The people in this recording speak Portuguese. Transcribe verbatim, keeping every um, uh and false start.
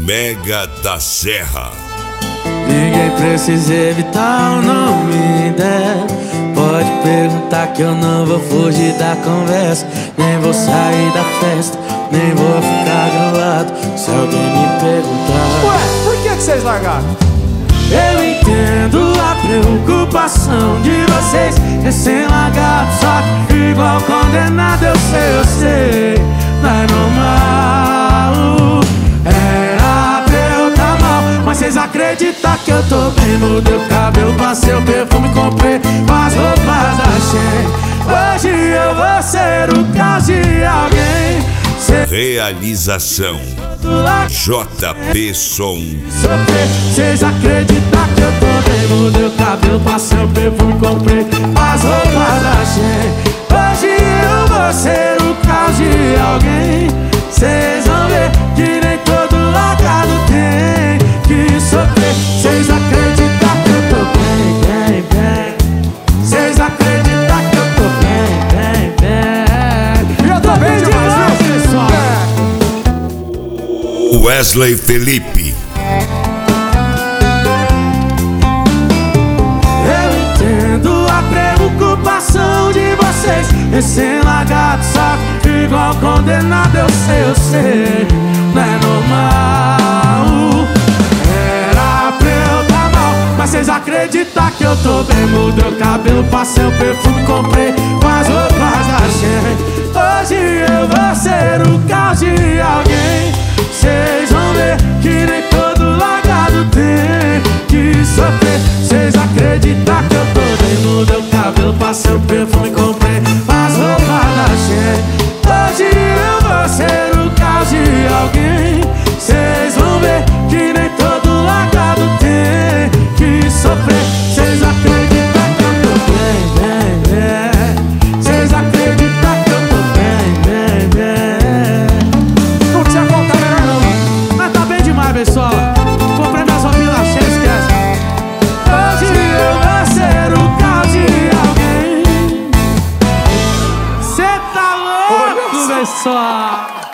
Mega da Serra. Ninguém precisa evitar o nome dela. Pode perguntar que eu não vou fugir da conversa. Nem vou sair da festa, nem vou ficar grilado se alguém me perguntar. Ué, por que que vocês largaram? Eu entendo a preocupação de vocês, recém-largados, só que igual condenado. Eu sei, eu sei, não é normal. Era pra eu tá mal, mas vocês acreditam que eu tô bem? Mudei o cabelo, passei o perfume, comprei as roupas da Shein. Hoje eu vou ser o caos de alguém. Realização J P Som. Vocês acreditam que eu tô bem? Mudei o cabelo, passei o perfume, comprei as roupas da Shein. Hoje eu vou ser o caos de alguém. Vocês vão ver que nem todo largado tem que sofrer. Vocês acreditam que eu tô bem, bem, bem. Vocês acreditam que eu tô bem, bem, bem. Eu tô bem demais, viu, pessoal? Wesley Felipe. Eu entendo a preocupação de vocês, recém-largados, só que igual condenado. Eu sei, eu sei, não é normal. Era pra eu tá mal, mas vocês acreditam que eu tô bem? Mudei o cabelo, passei o perfume, comprei as roupas da Shein. Hoje eu vou ser o caos de alguém. Vocês vão ver que nem todo largado tem que sofrer. Vocês acreditam que eu tô bem? Mudei o cabelo, passei o perfume, comprei as roupas da Shein. Hoje eu vou ser o caos de alguém. Vocês vão ver que nem todo largado tem que sofrer. Vocês acreditam que eu tô bem, bem, bem. Vocês acreditam que eu tô bem, bem, bem. Não tinha conta melhor não. Mas tá bem demais, pessoal. Comprei minhas roupinhas na Shein, esquece. Hoje eu vou ser o caos de alguém. Cê tá louco, pessoal.